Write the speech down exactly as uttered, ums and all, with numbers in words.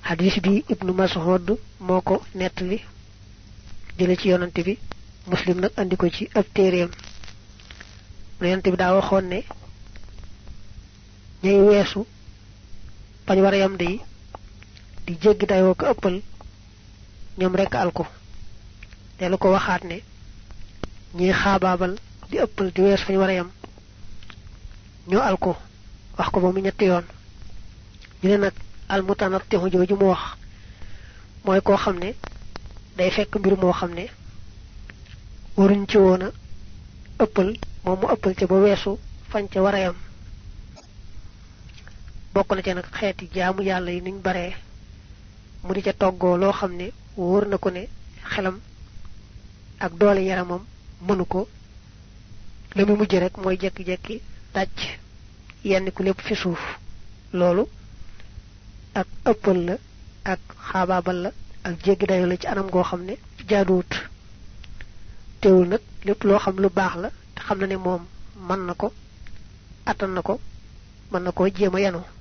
hadith bi ibnu Mas'ud moko nettali jële ci yonante bi Muslim nak andi ko ci ab téereem yonante bi daa waxoon ne ñay weesu pañ war a yam day di jéggi dayoo ko ëppal ñoom rek alko te lu ko waxaat ne ñi xaabaabal di ëppal di wees fañ war a yam ñoo alko wax ko ba mu ñetti yoon ñu ne nag al mutanattihu jooju mu wax mooy koo xam ne day fekk mbir moo xam ne waruñ ci woon a ëppal moom mu ëppal ca ba weesu fañ ca war a yam bokk na ca nag xeeti jaamu yàlla yi niñ baree mu di ca toggoo loo xam ne wóor na ko ne xelam ak doole yaramam mënu ko la mu mujj rek mooy jekki-jekki dàcc yenn ku lépp fi suuf loolu ak ëppal la ak xaabaabal la ak jéggi dayo la ci anam goo xam ne jaaduwut teewul nag lépp loo xam lu baax la te xam na ne moom mën na ko attan na ko mën na koo jéem a yanu